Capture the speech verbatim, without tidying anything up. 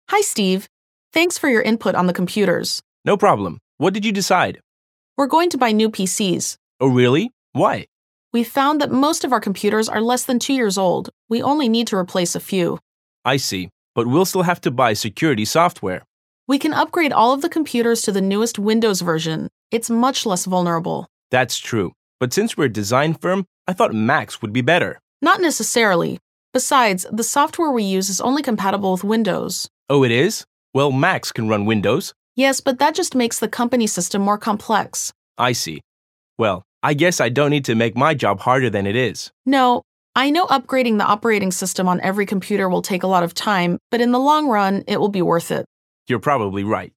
Hi, Steve. Thanks for your input on the computers. No problem. What did you decide? We're going to buy new P Cs. Oh, really? Why? We found that most of our computers are less than two years old. We only need to replace a few. I see. But we'll still have to buy security software. We can upgrade all of the computers to the newest Windows version. It's much less vulnerable. That's true. But since we're a design firm, I thought Macs would be better. Not necessarily. Besides, the software we use is only compatible with Windows. Oh, it is? Well, Macs can run Windows. Yes, but that just makes the company system more complex. I see. Well, I guess I don't need to make my job harder than it is. No, I know upgrading the operating system on every computer will take a lot of time, but in the long run, it will be worth it. You're probably right.